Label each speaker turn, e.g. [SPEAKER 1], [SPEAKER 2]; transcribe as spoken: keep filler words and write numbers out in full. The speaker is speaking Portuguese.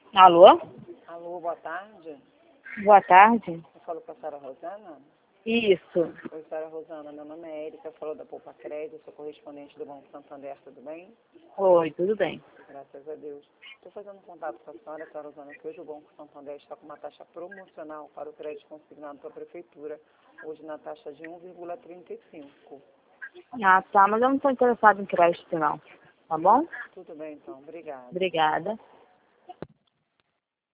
[SPEAKER 1] Alô?
[SPEAKER 2] Alô, boa tarde.
[SPEAKER 1] Boa tarde.
[SPEAKER 2] Eu falo com a senhora Rosana.
[SPEAKER 1] Isso.
[SPEAKER 2] Oi, senhora Rosana, meu nome é Érica, falou da Poupa Crédito, sou correspondente do Banco Santander, tudo bem?
[SPEAKER 1] Oi, tudo bem.
[SPEAKER 2] Graças a Deus. Estou fazendo um contato com a senhora, senhora Rosana, que hoje o Banco Santander está com uma taxa promocional para o crédito consignado pela Prefeitura, hoje na taxa de um vírgula trinta e cinco.
[SPEAKER 1] Ah, tá, mas eu não estou interessado em crédito, não. Tá bom?
[SPEAKER 2] Tudo bem, então. Obrigada.
[SPEAKER 1] Obrigada.